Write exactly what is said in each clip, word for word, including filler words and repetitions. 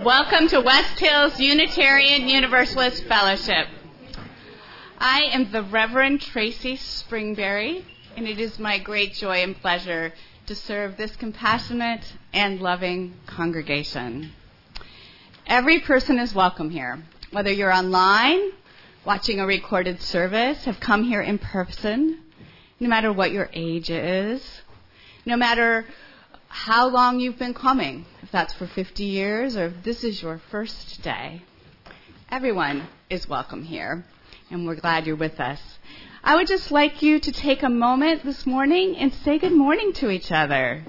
Welcome to West Hills Unitarian Universalist Fellowship. I am the Reverend Tracy Springberry, and it is my great joy and pleasure to serve this compassionate and loving congregation. Every person is welcome here, whether you're online, watching a recorded service, have come here in person, no matter what your age is, no matter how long you've been coming, if that's for fifty years or if this is your first day. Everyone is welcome here, and we're glad you're with us. I would just like you to take a moment this morning and say good morning to each other.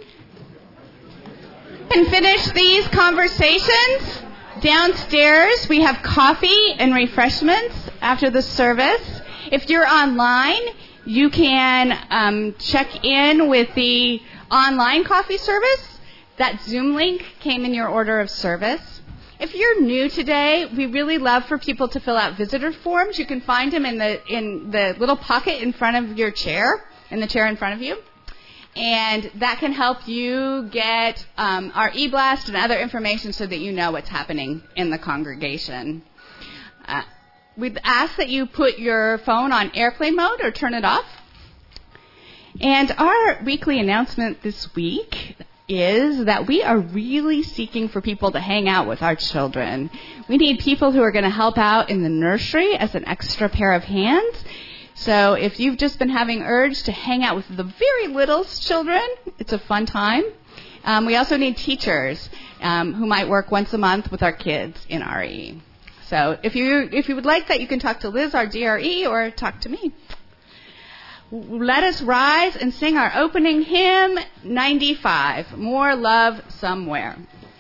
And finish these conversations downstairs. We have coffee and refreshments after the service. If you're online, you can um, check in with the online coffee service. That Zoom link came in your order of service. If you're new today, we really love for people to fill out visitor forms. You can find them in the in the little pocket in front of your chair, in the chair in front of you. And that can help you get um, our e-blast and other information so that you know what's happening in the congregation. Uh, we'd ask that you put your phone on airplane mode or turn it off. And our weekly announcement this week is that we are really seeking for people to hang out with our children. We need people who are going to help out in the nursery as an extra pair of hands. So if you've just been having urge to hang out with the very littlest children, it's a fun time. Um, we also need teachers um, who might work once a month with our kids in R E. So if you if you would like that, you can talk to Liz, our D R E, or talk to me. Let us rise and sing our opening hymn, ninety-five, More Love Somewhere.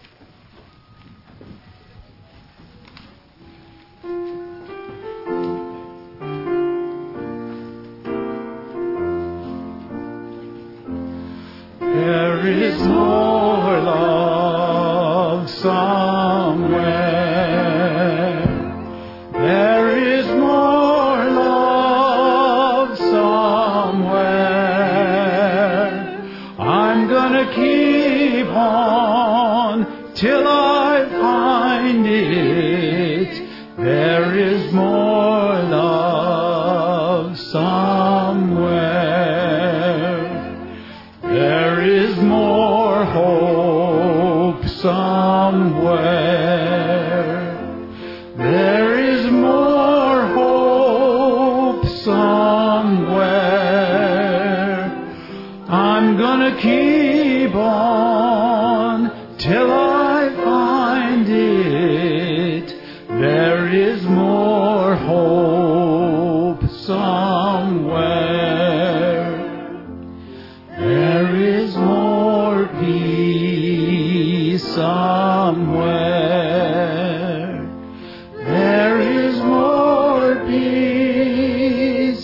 There is more love somewhere. There is more love somewhere. I'm gonna keep on till I find it. There is more love somewhere. There is more hope somewhere. There is more hope somewhere. I'm gonna keep on till I find it. There is more hope somewhere. There is more peace somewhere. There is more peace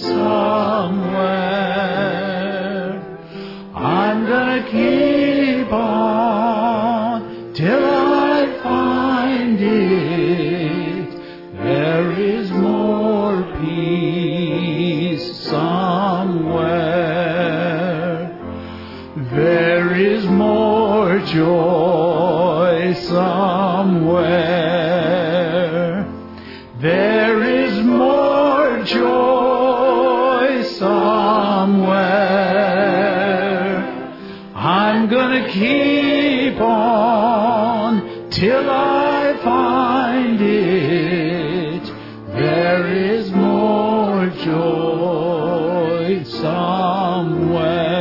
somewhere. I'm gonna keep on till I find it. There is more peace somewhere. There is more joy somewhere. There is more joy somewhere. I'm gonna keep on till I find it. There is more joy somewhere.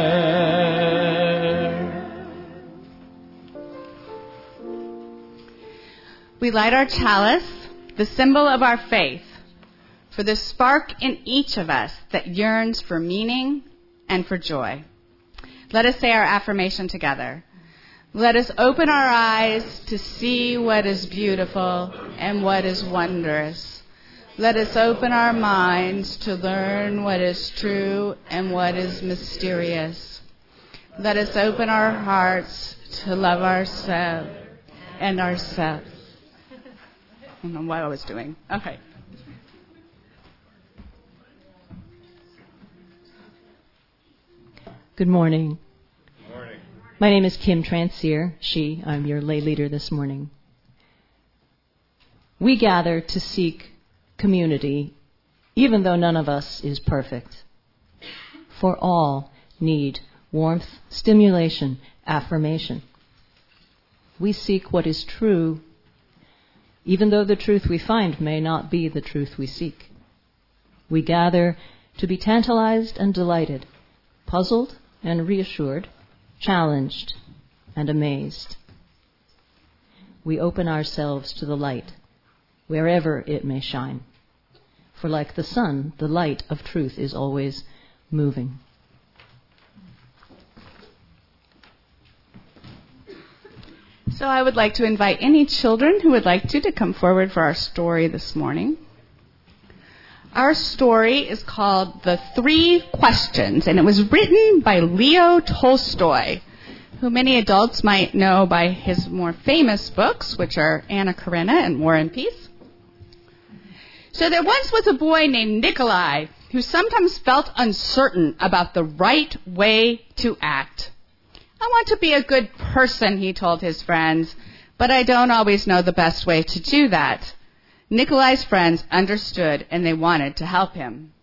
We light our chalice, the symbol of our faith, for the spark in each of us that yearns for meaning and for joy. Let us say our affirmation together. Let us open our eyes to see what is beautiful and what is wondrous. Let us open our minds to learn what is true and what is mysterious. Let us open our hearts to love ourselves and ourselves. I don't know what I was doing. Okay. Good morning. Good morning. My name is Kim Transier. She, I'm your lay leader this morning. We gather to seek community, even though none of us is perfect. For all need warmth, stimulation, affirmation. We seek what is true, even though the truth we find may not be the truth we seek. We gather to be tantalized and delighted, puzzled and reassured, challenged and amazed. We open ourselves to the light, wherever it may shine. For like the sun, the light of truth is always moving. So I would like to invite any children who would like to to come forward for our story this morning. Our story is called The Three Questions, and it was written by Leo Tolstoy, who many adults might know by his more famous books, which are Anna Karenina and War and Peace. So there once was a boy named Nikolai who sometimes felt uncertain about the right way to act. I want to be a good person, he told his friends, but I don't always know the best way to do that. Nikolai's friends understood, and they wanted to help him.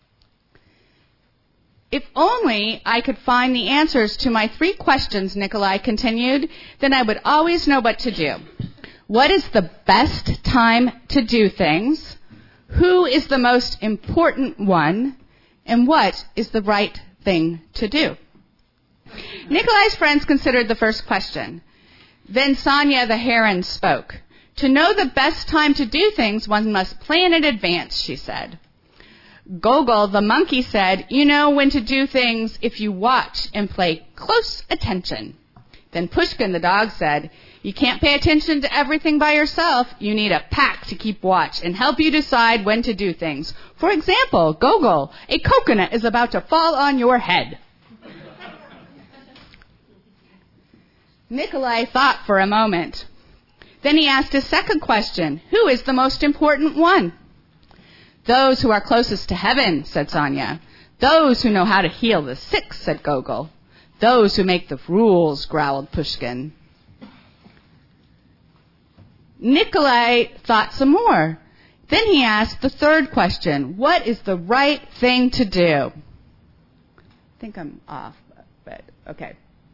If only I could find the answers to my three questions, Nikolai continued, then I would always know what to do. What is the best time to do things? Who is the most important one? And what is the right thing to do? Nikolai's friends considered the first question. Then Sonia the heron spoke. To know the best time to do things, one must plan in advance, she said. Gogol the monkey said, you know when to do things if you watch and pay close attention. Then Pushkin the dog said, you can't pay attention to everything by yourself. You need a pack to keep watch and help you decide when to do things. For example, Gogol, a coconut is about to fall on your head. Nikolai thought for a moment. Then he asked his second question, who is the most important one? Those who are closest to heaven, said Sonia. Those who know how to heal the sick, said Gogol. Those who make the rules, growled Pushkin. Nikolai thought some more. Then he asked the third question, what is the right thing to do? I think I'm off, but okay.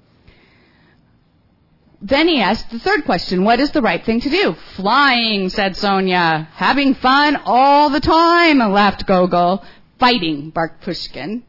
Then he asked the third question, what is the right thing to do? Flying, said Sonia. Having fun all the time, laughed Gogol. Fighting, barked Pushkin.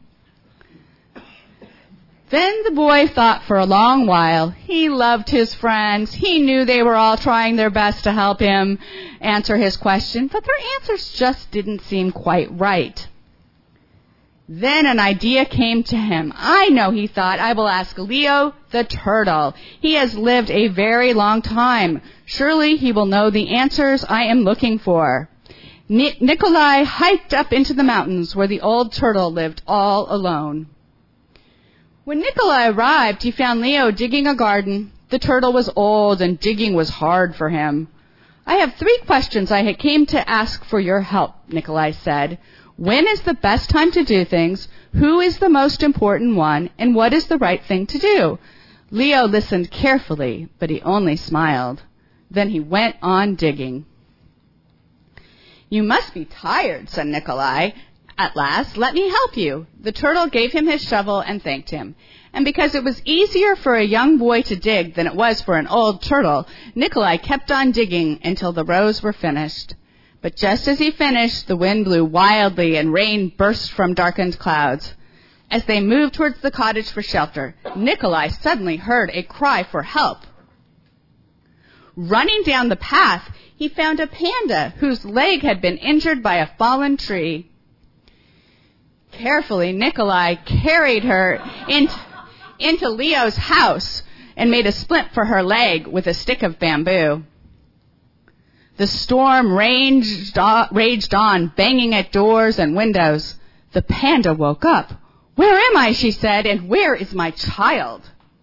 Then the boy thought for a long while. He loved his friends. He knew they were all trying their best to help him answer his question, but their answers just didn't seem quite right. Then an idea came to him. I know, he thought, I will ask Leo the turtle. He has lived a very long time. Surely he will know the answers I am looking for. Ni- Nikolai hiked up into the mountains where the old turtle lived all alone. When Nikolai arrived, he found Leo digging a garden. The turtle was old and digging was hard for him. I have three questions I came to ask for your help, Nikolai said. When is the best time to do things? Who is the most important one? And what is the right thing to do? Leo listened carefully, but he only smiled. Then he went on digging. You must be tired, said Nikolai. At last, let me help you. The turtle gave him his shovel and thanked him. And because it was easier for a young boy to dig than it was for an old turtle, Nikolai kept on digging until the rows were finished. But just as he finished, the wind blew wildly and rain burst from darkened clouds. As they moved towards the cottage for shelter, Nikolai suddenly heard a cry for help. Running down the path, he found a panda whose leg had been injured by a fallen tree. Carefully, Nikolai carried her in, into Leo's house and made a splint for her leg with a stick of bamboo. The storm raged on, raged on, banging at doors and windows. The panda woke up. Where am I, she said, and where is my child?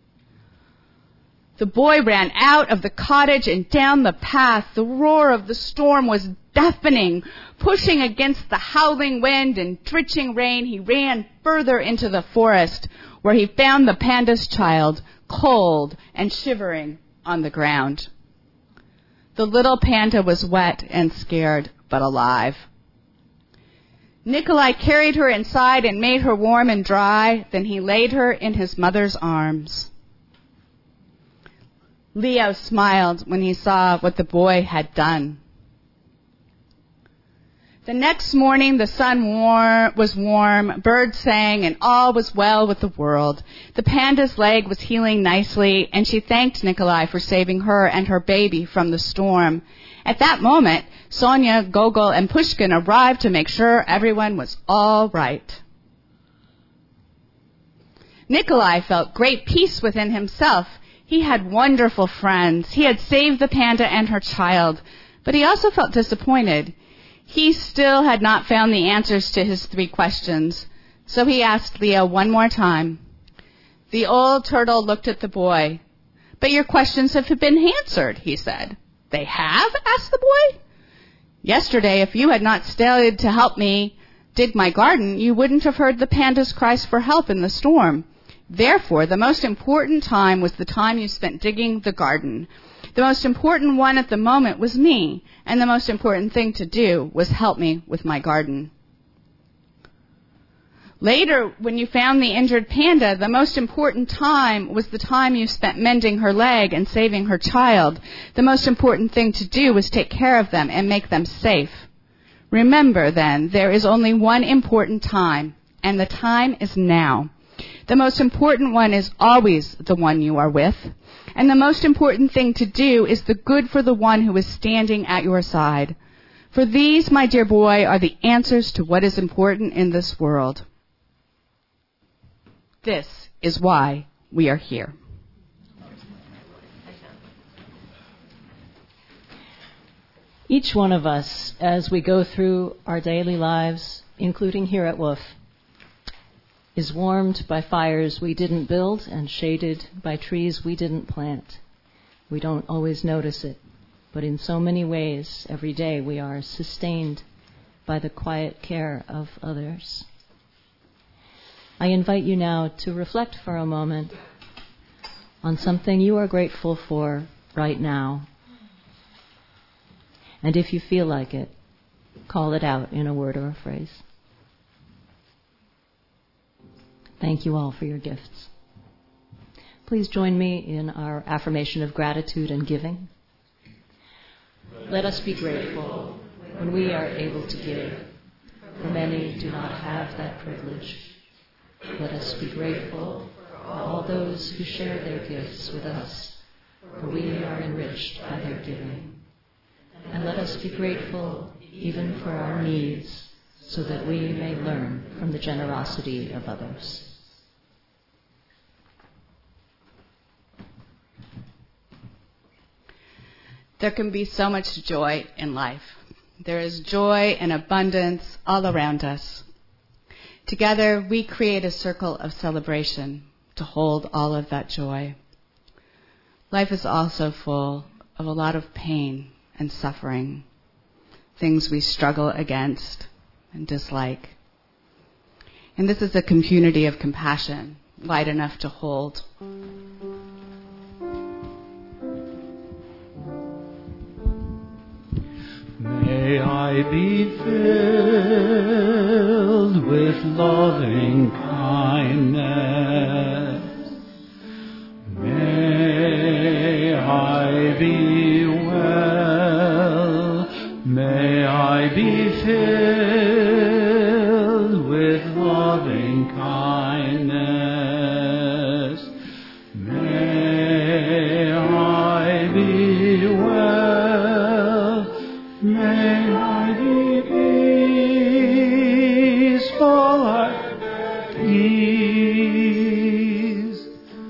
The boy ran out of the cottage and down the path. The roar of the storm was deafening. Pushing against the howling wind and drenching rain, he ran further into the forest, where he found the panda's child, cold and shivering on the ground. The little panda was wet and scared, but alive. Nikolai carried her inside and made her warm and dry. Then he laid her in his mother's arms. Leo smiled when he saw what the boy had done. The next morning, the sun war- was warm, birds sang, and all was well with the world. The panda's leg was healing nicely, and she thanked Nikolai for saving her and her baby from the storm. At that moment, Sonia, Gogol, and Pushkin arrived to make sure everyone was all right. Nikolai felt great peace within himself. He had wonderful friends. He had saved the panda and her child, but he also felt disappointed. He still had not found the answers to his three questions, so he asked Leo one more time. The old turtle looked at the boy. "But your questions have been answered," he said. "They have?" asked the boy. "Yesterday, if you had not stayed to help me dig my garden, you wouldn't have heard the panda's cries for help in the storm. Therefore, the most important time was the time you spent digging the garden. The most important one at the moment was me, and the most important thing to do was help me with my garden. Later, when you found the injured panda, the most important time was the time you spent mending her leg and saving her child. The most important thing to do was take care of them and make them safe. Remember, then, there is only one important time, and the time is now. The most important one is always the one you are with. And the most important thing to do is the good for the one who is standing at your side. For these, my dear boy, are the answers to what is important in this world. This is why we are here." Each one of us, as we go through our daily lives, including here at Wolf, is warmed by fires we didn't build and shaded by trees we didn't plant. We don't always notice it, but in so many ways, every day we are sustained by the quiet care of others. I invite you now to reflect for a moment on something you are grateful for right now. And if you feel like it, call it out in a word or a phrase. Thank you all for your gifts. Please join me in our affirmation of gratitude and giving. Let us be grateful when we are able to give, for many do not have that privilege. Let us be grateful for all those who share their gifts with us, for we are enriched by their giving. And let us be grateful even for our needs, so that we may learn from the generosity of others. There can be so much joy in life. There is joy and abundance all around us. Together, we create a circle of celebration to hold all of that joy. Life is also full of a lot of pain and suffering, things we struggle against and dislike. And this is a community of compassion, wide enough to hold. May I be filled with loving kindness. May I be well. May I be filled with loving kindness. May I be well. May I be peaceful at ease.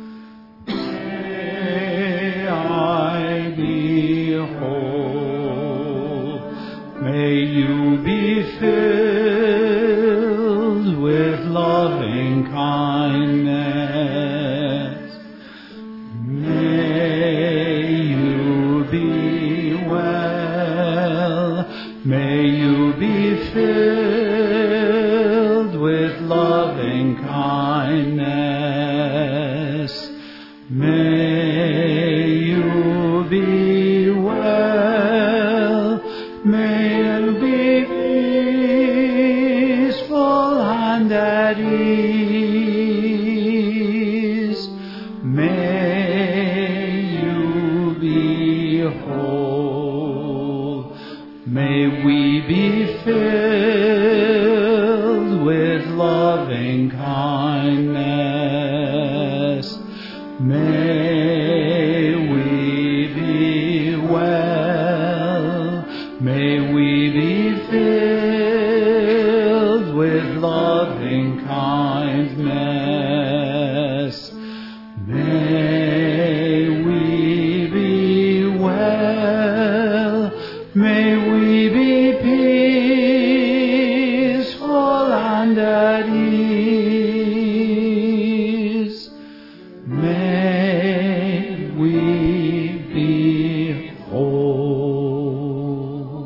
May I be whole. May you be filled with loving kindness. May you be well. May you be filled with loving kindness. May you be well. whole. May we be filled with loving kindness. May we be well. May we be filled with loving kindness. May we be well. May we be peaceful and at ease. May we be whole.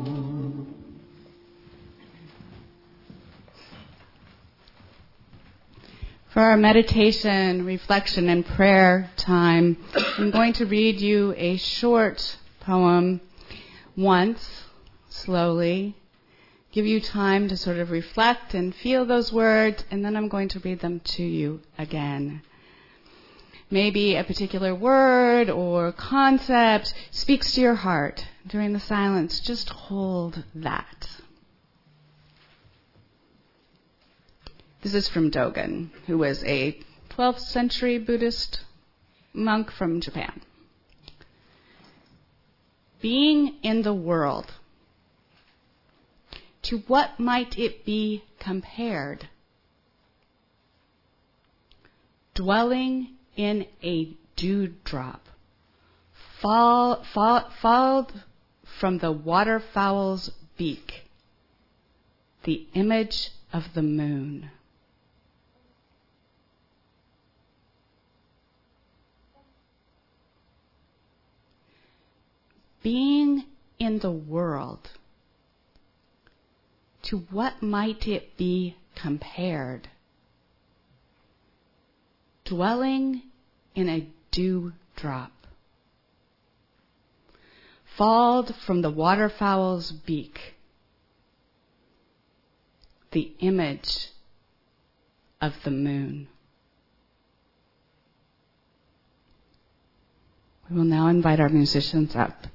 For our meditation, reflection, and prayer time, I'm going to read you a short poem once, slowly, give you time to sort of reflect and feel those words, and then I'm going to read them to you again. Maybe a particular word or concept speaks to your heart during the silence. Just hold that. This is from Dogen, who was a twelfth century Buddhist monk from Japan. Being in the world, to what might it be compared? Dwelling in a dewdrop, fall, fall, followed from the waterfowl's beak, the image of the moon. Being in the world, to what might it be compared? Dwelling in a dewdrop, falled from the waterfowl's beak, the image of the moon. We will now invite our musicians up.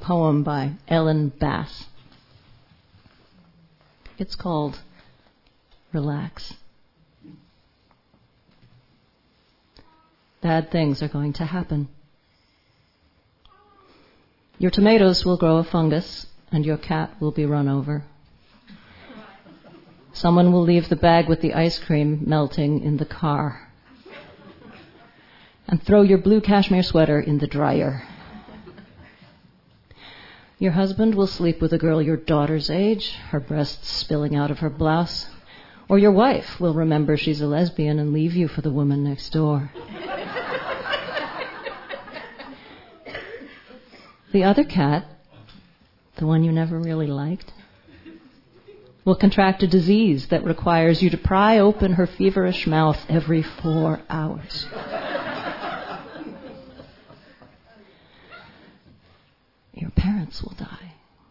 poem by Ellen Bass. It's called Relax. Bad things are going to happen. Your tomatoes will grow a fungus, and your cat will be run over. Someone will leave the bag with the ice cream melting in the car. And throw your blue cashmere sweater in the dryer. Your husband will sleep with a girl your daughter's age, her breasts spilling out of her blouse. Or your wife will remember she's a lesbian and leave you for the woman next door. The other cat, the one you never really liked, will contract a disease that requires you to pry open her feverish mouth every four hours. Your parents will die.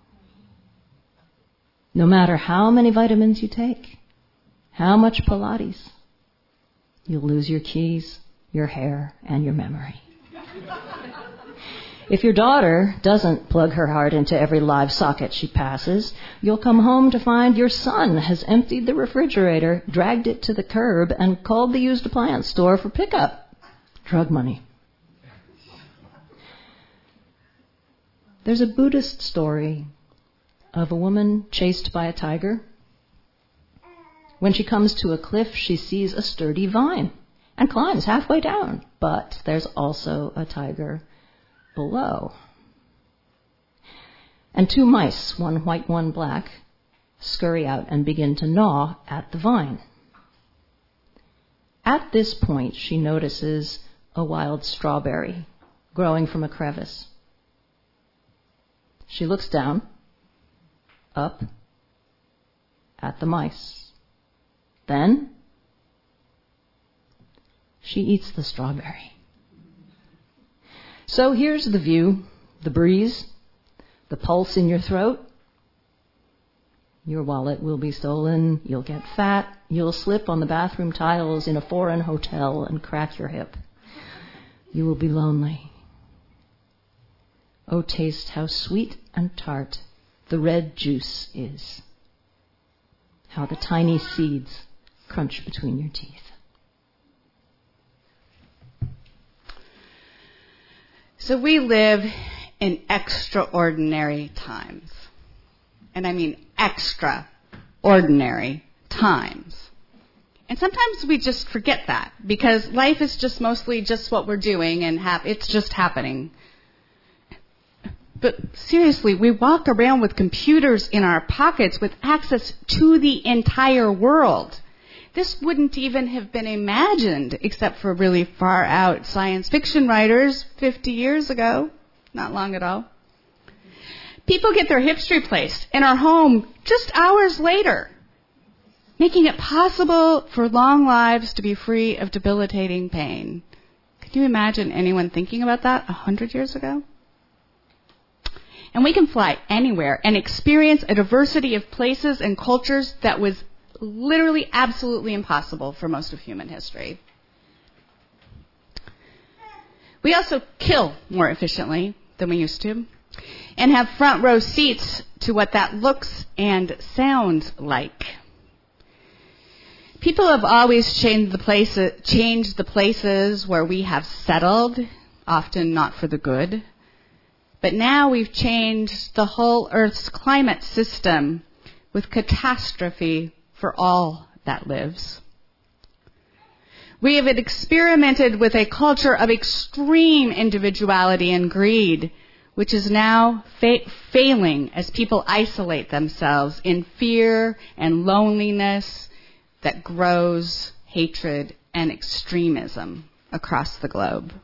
No matter how many vitamins you take, how much Pilates, you'll lose your keys, your hair, and your memory. If your daughter doesn't plug her heart into every live socket she passes, you'll come home to find your son has emptied the refrigerator, dragged it to the curb, and called the used appliance store for pickup. Drug money. There's a Buddhist story of a woman chased by a tiger. When she comes to a cliff, she sees a sturdy vine and climbs halfway down. But there's also a tiger below. And two mice, one white, one black, scurry out and begin to gnaw at the vine. At this point, she notices a wild strawberry growing from a crevice. She looks down, up, at the mice. Then, she eats the strawberry. So here's the view, the breeze, the pulse in your throat. Your wallet will be stolen, you'll get fat, you'll slip on the bathroom tiles in a foreign hotel and crack your hip. You will be lonely. Oh, taste how sweet and tart the red juice is. How the tiny seeds crunch between your teeth. So we live in extraordinary times. And I mean extraordinary times. And sometimes we just forget that because life is just mostly just what we're doing and hap- it's just happening. But seriously, we walk around with computers in our pockets with access to the entire world. This wouldn't even have been imagined except for really far out science fiction writers fifty years ago. Not long at all. People get their hips replaced in our home just hours later, making it possible for long lives to be free of debilitating pain. Could you imagine anyone thinking about that a hundred years ago? And we can fly anywhere and experience a diversity of places and cultures that was literally absolutely impossible for most of human history. We also kill more efficiently than we used to and have front row seats to what that looks and sounds like. People have always changed the places, changed the places where we have settled, often not for the good. But now we've changed the whole Earth's climate system with catastrophe for all that lives. We have experimented with a culture of extreme individuality and greed, which is now fa- failing as people isolate themselves in fear and loneliness that grows hatred and extremism across the globe.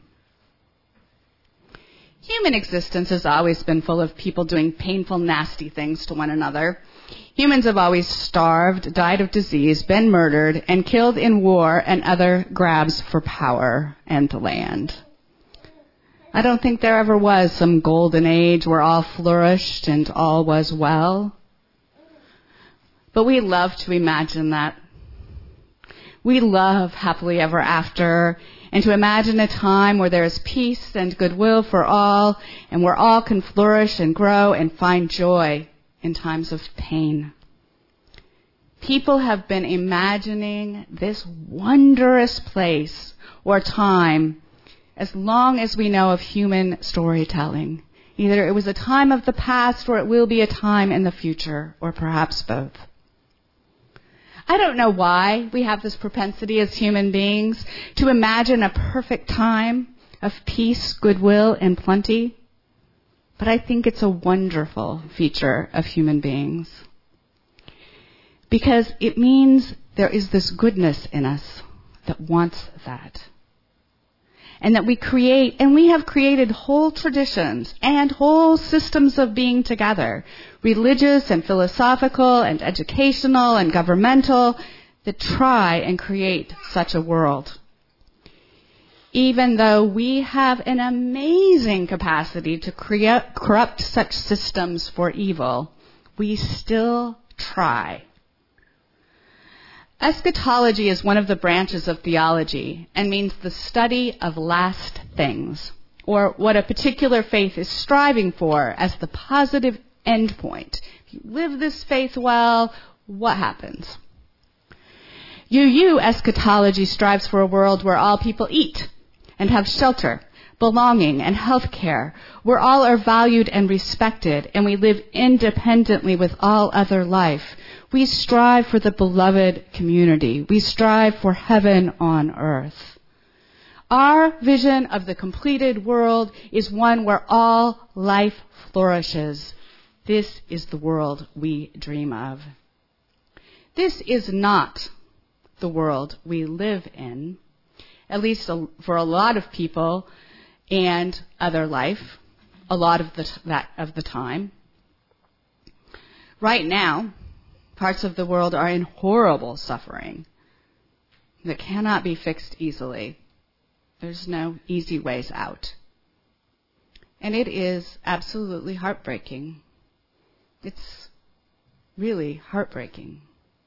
Human existence has always been full of people doing painful, nasty things to one another. Humans have always starved, died of disease, been murdered, and killed in war and other grabs for power and land. I don't think there ever was some golden age where all flourished and all was well. But we love to imagine that. We love happily ever after and to imagine a time where there is peace and goodwill for all, and where all can flourish and grow and find joy in times of pain. People have been imagining this wondrous place or time as long as we know of human storytelling. Either it was a time of the past or it will be a time in the future, or perhaps both. I don't know why we have this propensity as human beings to imagine a perfect time of peace, goodwill, and plenty, but I think it's a wonderful feature of human beings. Because it means there is this goodness in us that wants that. And that we create, and we have created whole traditions and whole systems of being together, religious and philosophical and educational and governmental, that try and create such a world. Even though we have an amazing capacity to create, corrupt such systems for evil, we still try. Eschatology is one of the branches of theology and means the study of last things, or what a particular faith is striving for as the positive endpoint. If you live this faith well, what happens? U U eschatology strives for a world where all people eat and have shelter, belonging, and health care, where all are valued and respected, and we live independently with all other life. We strive for the beloved community. We strive for heaven on earth. Our vision of the completed world is one where all life flourishes. This is the world we dream of. This is not the world we live in, at least for a lot of people and other life, a lot of the, that, of the time. Right now, parts of the world are in horrible suffering that cannot be fixed easily. There's no easy ways out. And it is absolutely heartbreaking. It's really heartbreaking.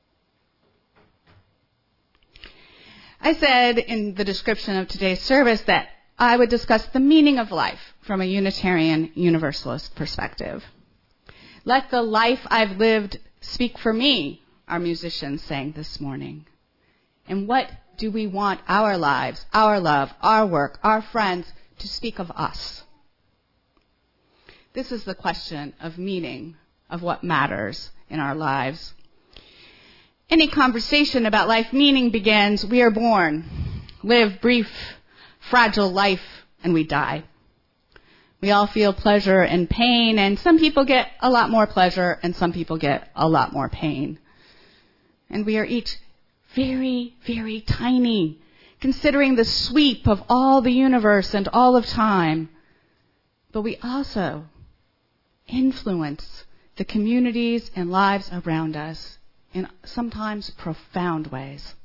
I said in the description of today's service that I would discuss the meaning of life from a Unitarian Universalist perspective. Let the life I've lived speak for me, our musicians sang this morning. And what do we want our lives, our love, our work, our friends to speak of us? This is the question of meaning, of what matters in our lives. Any conversation about life meaning begins, we are born, live brief, fragile life, and we die. We all feel pleasure and pain, and some people get a lot more pleasure, and some people get a lot more pain. And we are each very, very tiny, considering the sweep of all the universe and all of time. But we also influence the communities and lives around us in sometimes profound ways.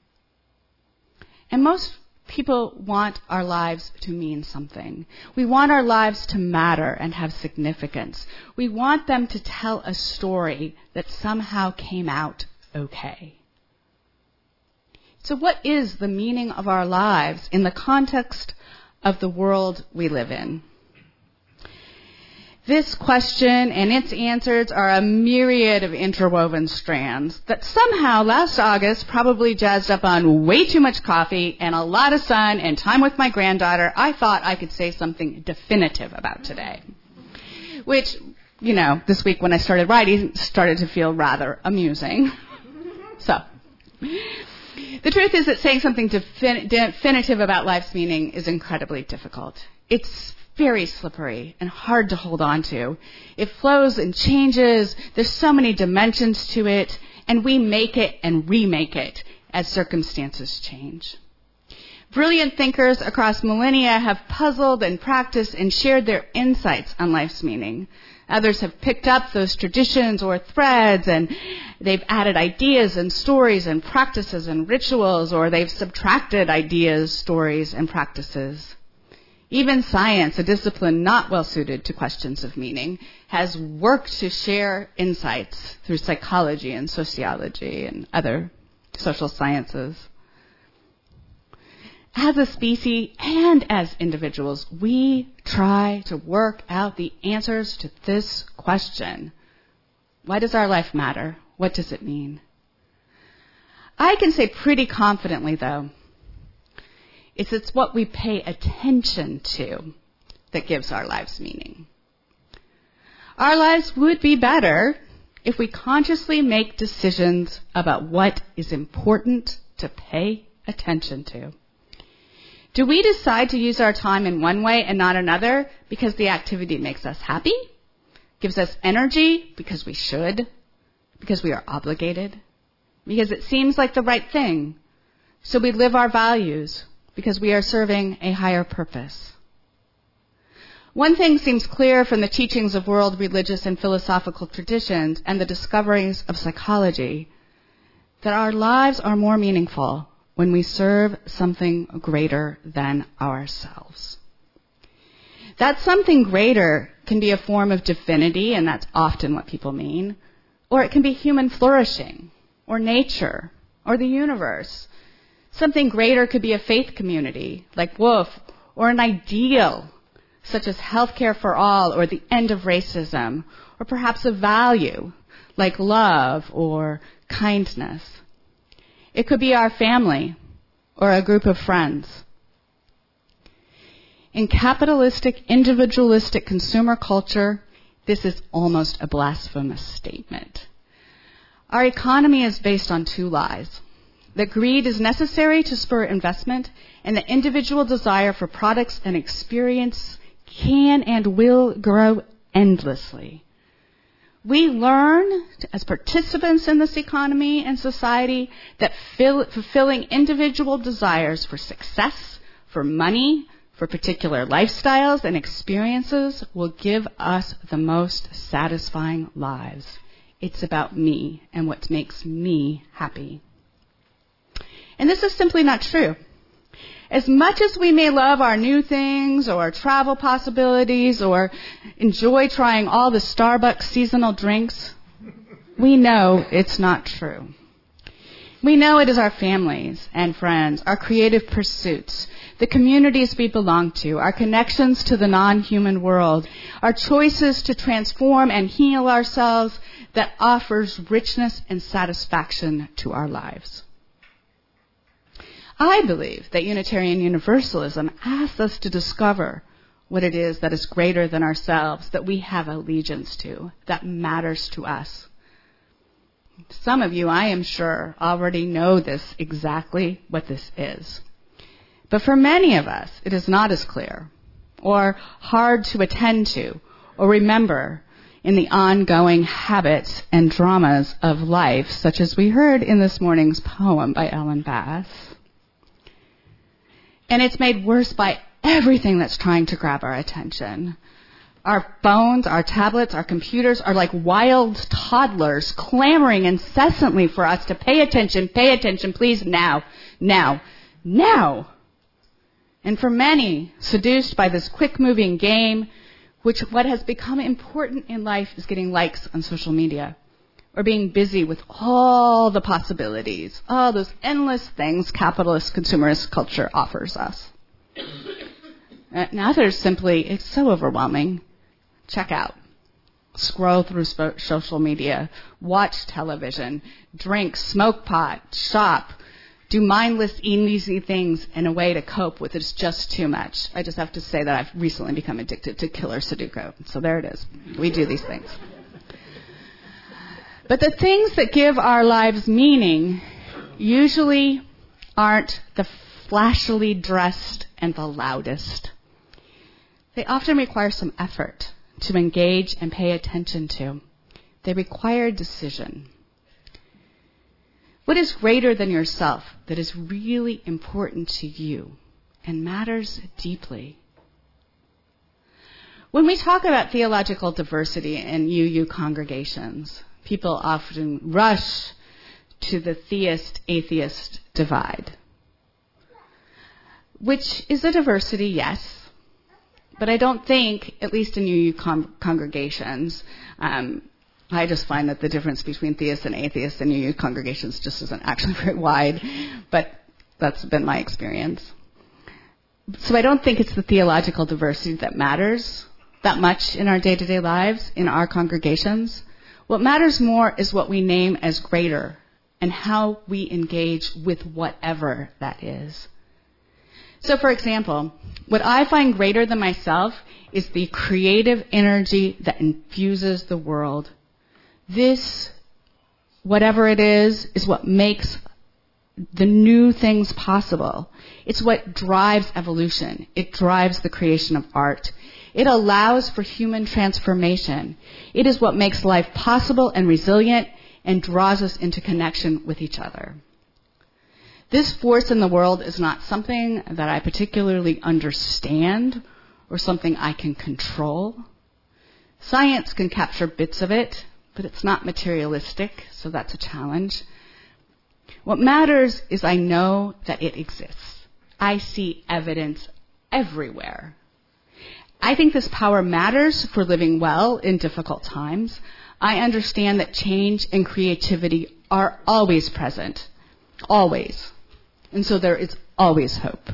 And most people want our lives to mean something. We want our lives to matter and have significance. We want them to tell a story that somehow came out okay. So what is the meaning of our lives in the context of the world we live in? This question and its answers are a myriad of interwoven strands that somehow last August, probably jazzed up on way too much coffee and a lot of sun and time with my granddaughter, I thought I could say something definitive about today. Which, you know, this week when I started writing, started to feel rather amusing. So, the truth is that saying something defin- definitive about life's meaning is incredibly difficult. It's very slippery and hard to hold on to. It flows and changes. There's so many dimensions to it, and we make it and remake it as circumstances change. Brilliant thinkers across millennia have puzzled and practiced and shared their insights on life's meaning. Others have picked up those traditions or threads, and they've added ideas and stories and practices and rituals, or they've subtracted ideas, stories, and practices. Even science, a discipline not well suited to questions of meaning, has worked to share insights through psychology and sociology and other social sciences. as a species and as individuals, we try to work out the answers to this question. Why does our life matter? What does it mean? I can say pretty confidently, though, it's, it's what we pay attention to that gives our lives meaning. Our lives would be better if we consciously make decisions about what is important to pay attention to. Do we decide to use our time in one way and not another because the activity makes us happy, gives us energy because we should, because we are obligated, because it seems like the right thing, so we live our values because we are serving a higher purpose? One thing seems clear from the teachings of world religious and philosophical traditions and the discoveries of psychology, that our lives are more meaningful when we serve something greater than ourselves. That something greater can be a form of divinity, and that's often what people mean, or it can be human flourishing, or nature, or the universe. Something greater could be a faith community, like WOOF, or an ideal, such as healthcare for all, or the end of racism, or perhaps a value, like love or kindness. It could be our family or a group of friends. In capitalistic, individualistic consumer culture, this is almost a blasphemous statement. Our economy is based on two lies: that greed is necessary to spur investment, and that individual desire for products and experience can and will grow endlessly. We learn, as participants in this economy and society, that fill, fulfilling individual desires for success, for money, for particular lifestyles and experiences will give us the most satisfying lives. It's about me and what makes me happy. And this is simply not true. As much as we may love our new things or travel possibilities or enjoy trying all the Starbucks seasonal drinks, we know it's not true. We know it is our families and friends, our creative pursuits, the communities we belong to, our connections to the non-human world, our choices to transform and heal ourselves that offers richness and satisfaction to our lives. I believe that Unitarian Universalism asks us to discover what it is that is greater than ourselves, that we have allegiance to, that matters to us. Some of you, I am sure, already know this exactly what this is. But for many of us, it is not as clear, or hard to attend to, or remember in the ongoing habits and dramas of life, such as we heard in this morning's poem by Ellen Bass. And it's made worse by everything that's trying to grab our attention. Our phones, our tablets, our computers are like wild toddlers clamoring incessantly for us to pay attention, pay attention, please, now, now, now. And for many, seduced by this quick-moving game, which what has become important in life is getting likes on social media, or being busy with all the possibilities, all those endless things capitalist consumerist culture offers us. And others simply, it's so overwhelming. Check out. Scroll through sp- social media, watch television, drink, smoke pot, shop, do mindless, easy things in a way to cope with it's just too much. I just have to say that I've recently become addicted to Killer Sudoku. So there it is. We do these things. But the things that give our lives meaning usually aren't the flashily dressed and the loudest. They often require some effort to engage and pay attention to. They require decision. What is greater than yourself that is really important to you and matters deeply? When we talk about theological diversity in U U congregations, people often rush to the theist-atheist divide, which is a diversity, yes. But I don't think, at least in U U con- congregations, um, I just find that the difference between theists and atheists in U U congregations just isn't actually very wide. But that's been my experience. So I don't think it's the theological diversity that matters that much in our day-to-day lives, in our congregations. What matters more is what we name as greater and how we engage with whatever that is. So, for example, what I find greater than myself is the creative energy that infuses the world. This, whatever it is, is what makes the new things possible. It's what drives evolution. It drives the creation of art. It allows for human transformation. It is what makes life possible and resilient and draws us into connection with each other. This force in the world is not something that I particularly understand or something I can control. Science can capture bits of it, but it's not materialistic, so that's a challenge. What matters is I know that it exists. I see evidence everywhere. I think this power matters for living well in difficult times. I understand that change and creativity are always present, always. And so there is always hope.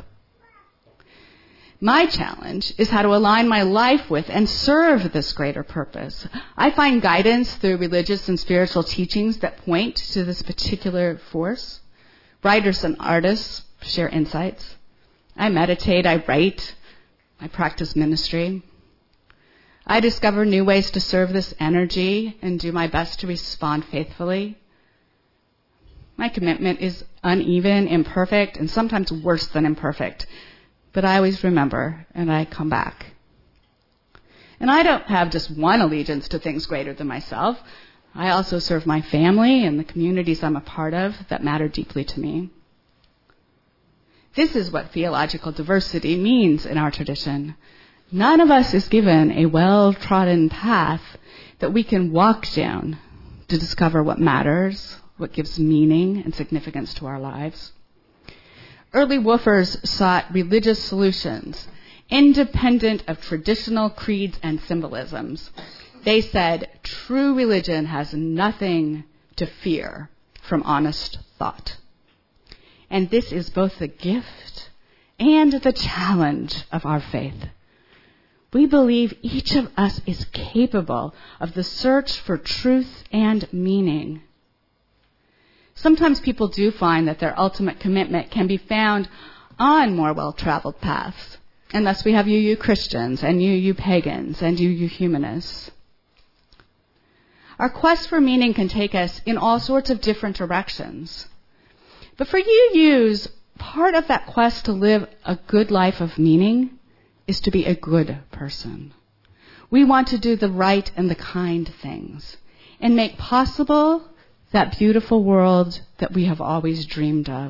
My challenge is how to align my life with and serve this greater purpose. I find guidance through religious and spiritual teachings that point to this particular force. Writers and artists share insights. I meditate, I write, I practice ministry. I discover new ways to serve this energy and do my best to respond faithfully. My commitment is uneven, imperfect, and sometimes worse than imperfect. But I always remember, and I come back. And I don't have just one allegiance to things greater than myself. I also serve my family and the communities I'm a part of that matter deeply to me. This is what theological diversity means in our tradition. None of us is given a well-trodden path that we can walk down to discover what matters, what gives meaning and significance to our lives. Early woofers sought religious solutions, independent of traditional creeds and symbolisms. They said, true religion has nothing to fear from honest thought. And this is both the gift and the challenge of our faith. We believe each of us is capable of the search for truth and meaning. Sometimes people do find that their ultimate commitment can be found on more well-traveled paths. And thus we have you, you Christians, and you, you pagans, and you, you humanists. Our quest for meaning can take us in all sorts of different directions. But for you, yous, part of that quest to live a good life of meaning is to be a good person. We want to do the right and the kind things and make possible that beautiful world that we have always dreamed of.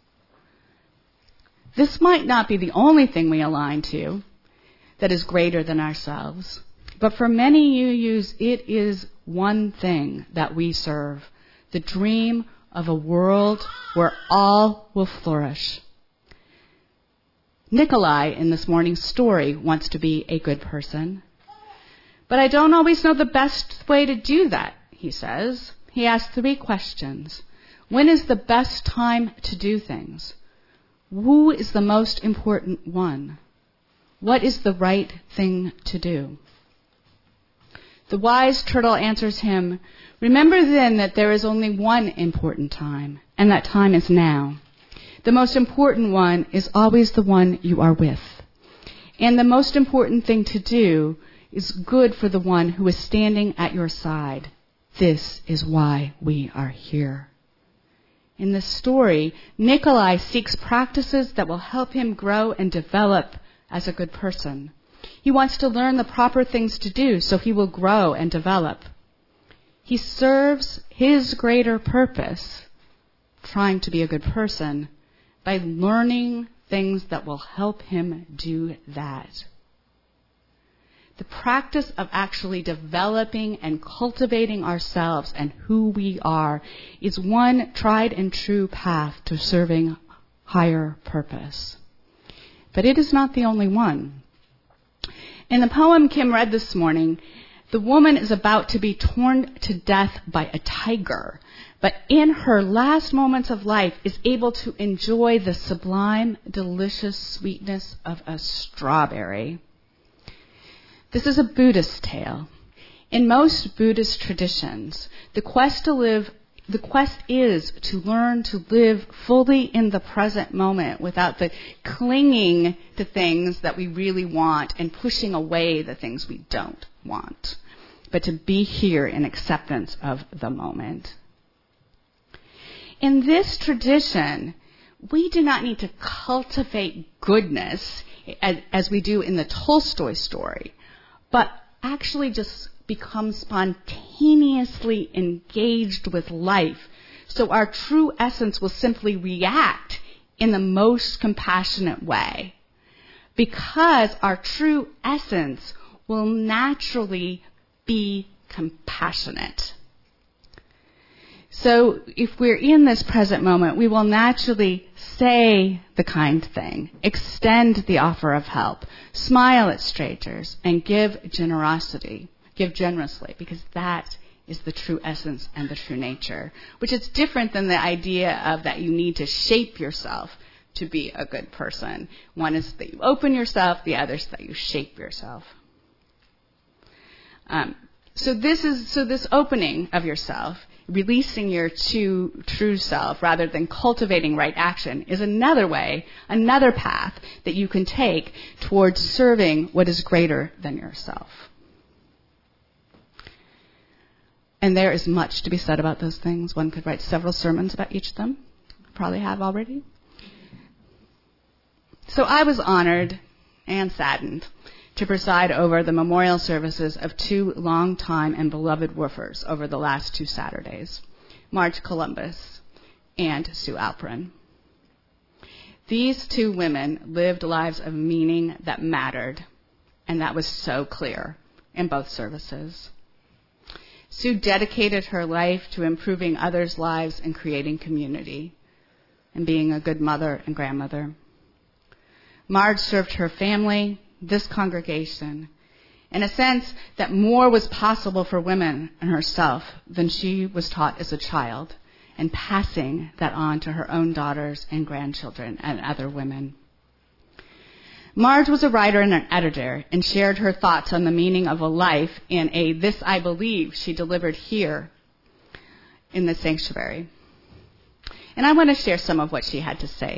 This might not be the only thing we align to that is greater than ourselves, but for many U Us, it is one thing that we serve, the dream of a world where all will flourish. Nikolai, in this morning's story, wants to be a good person. But I don't always know the best way to do that, he says. He asks three questions. When is the best time to do things? Who is the most important one? What is the right thing to do? The wise turtle answers him, remember then that there is only one important time, and that time is now. The most important one is always the one you are with. And the most important thing to do is good for the one who is standing at your side. This is why we are here. In this story, Nikolai seeks practices that will help him grow and develop as a good person. He wants to learn the proper things to do so he will grow and develop. He serves his greater purpose, trying to be a good person, by learning things that will help him do that. The practice of actually developing and cultivating ourselves and who we are is one tried and true path to serving higher purpose. But it is not the only one. In the poem Kim read this morning, The woman is about to be torn to death by a tiger, but in her last moments of life is able to enjoy the sublime, delicious sweetness of a strawberry. This is a Buddhist tale. In most Buddhist traditions, the quest to live, the quest is to learn to live fully in the present moment without the clinging to things that we really want and pushing away the things we don't want, but to be here in acceptance of the moment. In this tradition, we do not need to cultivate goodness as, as we do in the Tolstoy story, but actually just become spontaneously engaged with life, so our true essence will simply react in the most compassionate way, because our true essence will naturally be compassionate. So if we're in this present moment, we will naturally say the kind thing, extend the offer of help, smile at strangers, and give generosity, give generously, because that is the true essence and the true nature, which is different than the idea of that you need to shape yourself to be a good person. One is that you open yourself, the other is that you shape yourself. Um, so this is so this opening of yourself, releasing your true, true self rather than cultivating right action, is another way, another path that you can take towards serving what is greater than yourself. And there is much to be said about those things. One could write several sermons about each of them. Probably have already. So I was honored and saddened to preside over the memorial services of two longtime and beloved woofers over the last two Saturdays, Marge Columbus and Sue Alperin. These two women lived lives of meaning that mattered, and that was so clear in both services. Sue dedicated her life to improving others' lives and creating community, and being a good mother and grandmother. Marge served her family, this congregation, in a sense that more was possible for women and herself than she was taught as a child, and passing that on to her own daughters and grandchildren and other women. Marge was a writer and an editor and shared her thoughts on the meaning of a life in a This I Believe she delivered here in the sanctuary. And I want to share some of what she had to say.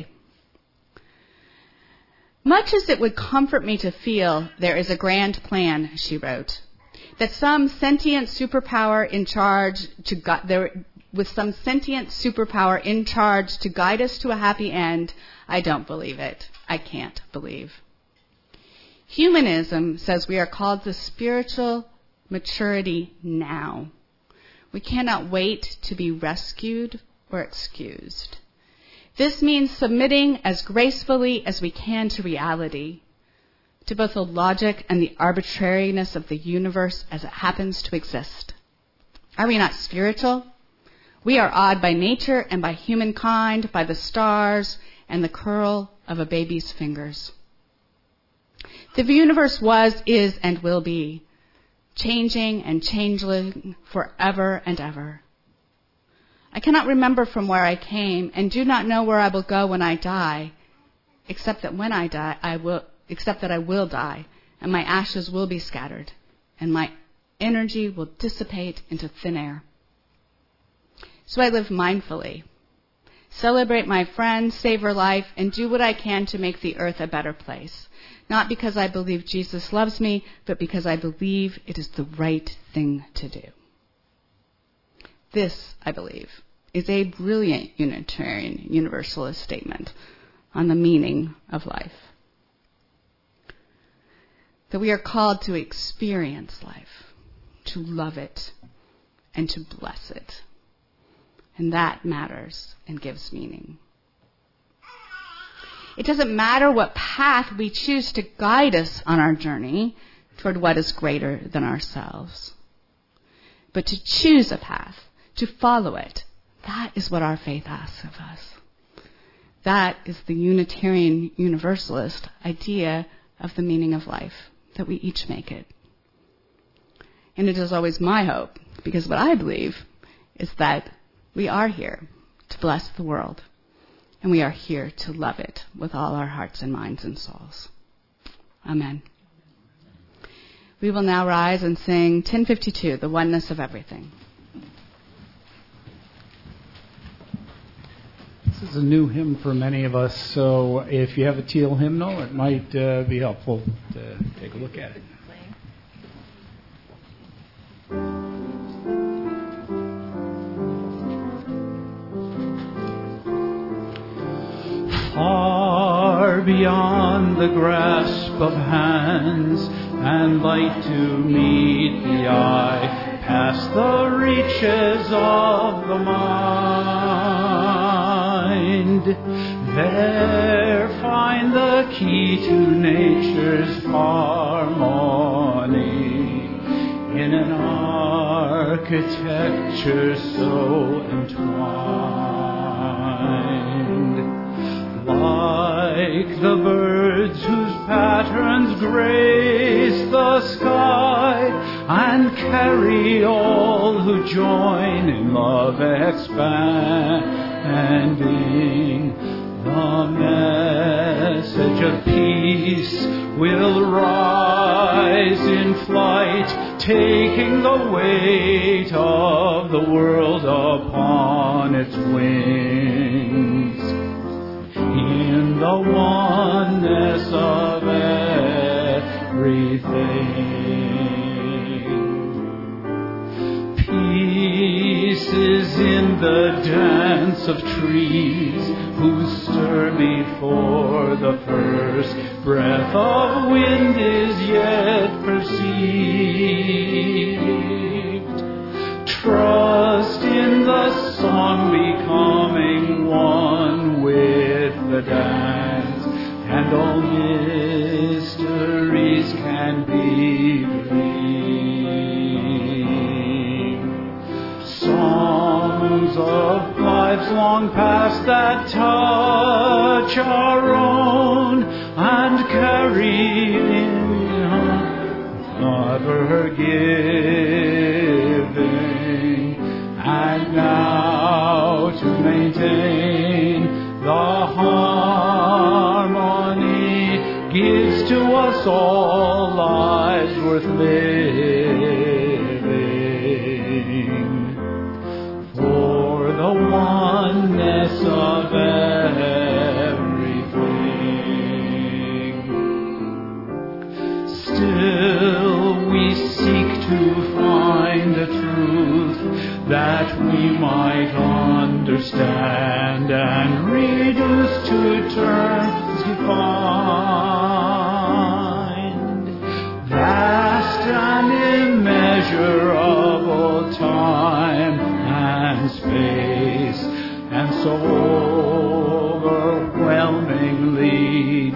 Much as it would comfort me to feel there is a grand plan, she wrote, that some sentient superpower in charge to gu- there, with some sentient superpower in charge to guide us to a happy end, I don't believe it. I can't believe. Humanism says we are called to spiritual maturity now. We cannot wait to be rescued or excused. This means submitting as gracefully as we can to reality, to both the logic and the arbitrariness of the universe as it happens to exist. Are we not spiritual? We are awed by nature and by humankind, by the stars and the curl of a baby's fingers. The universe was, is, and will be, changing and changeling forever and ever. I cannot remember from where I came, and do not know where I will go when I die, except that when I die, I will, except that I will die, and my ashes will be scattered, and my energy will dissipate into thin air. So I live mindfully, celebrate my friends, savor life, and do what I can to make the earth a better place. Not because I believe Jesus loves me, but because I believe it is the right thing to do. This, I believe, is a brilliant Unitarian Universalist statement on the meaning of life. That we are called to experience life, to love it, and to bless it. And that matters and gives meaning. It doesn't matter what path we choose to guide us on our journey toward what is greater than ourselves. But to choose a path, to follow it, that is what our faith asks of us. That is the Unitarian Universalist idea of the meaning of life, that we each make it. And it is always my hope, because what I believe is that we are here to bless the world, and we are here to love it with all our hearts and minds and souls. Amen. We will now rise and sing ten fifty-two, The Oneness of Everything. This is a new hymn for many of us, so if you have a teal hymnal, it might uh, be helpful to take a look at it. Far beyond the grasp of hands and light to meet the eye, past the reaches of the mind, there find the key to nature's harmony in an architecture so entwined. Like the birds whose patterns grace the sky and carry all who join in love expanding, the message of peace will rise in flight, taking the weight of the world upon its wings. In the oneness of everything, peace is in the dance of trees who stir before the first breath of wind is yet perceived. Trust in the song becoming one with the dance, and all mysteries can be believed. Songs of lives long past that touch our own and carry in ever giving, and now to maintain the harmony gives to us all lives worth living. For the oneness of everything, still we seek to find a truth that we might understand and reduce to terms defined. Vast and immeasurable time and space, and so overwhelmingly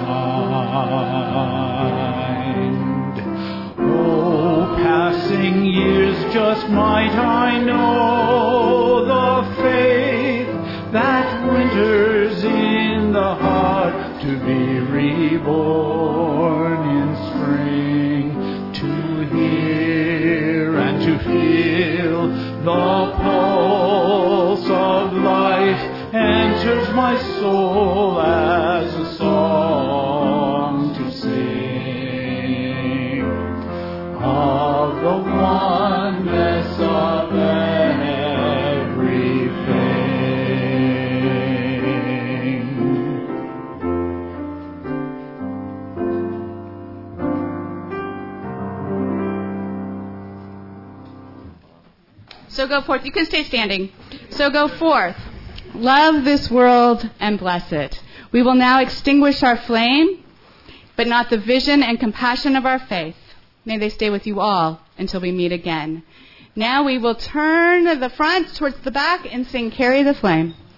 designed. Oh, passing years, just might I know the faith that winters in the heart to be reborn in spring, to hear and to feel the pulse of life enters my soul as a song to sing of the oneness of everything. So go forth. You can stay standing. So go forth. Love this world and bless it. We will now extinguish our flame, but not the vision and compassion of our faith. May they stay with you all until we meet again. Now we will turn the front towards the back and sing Carry the Flame.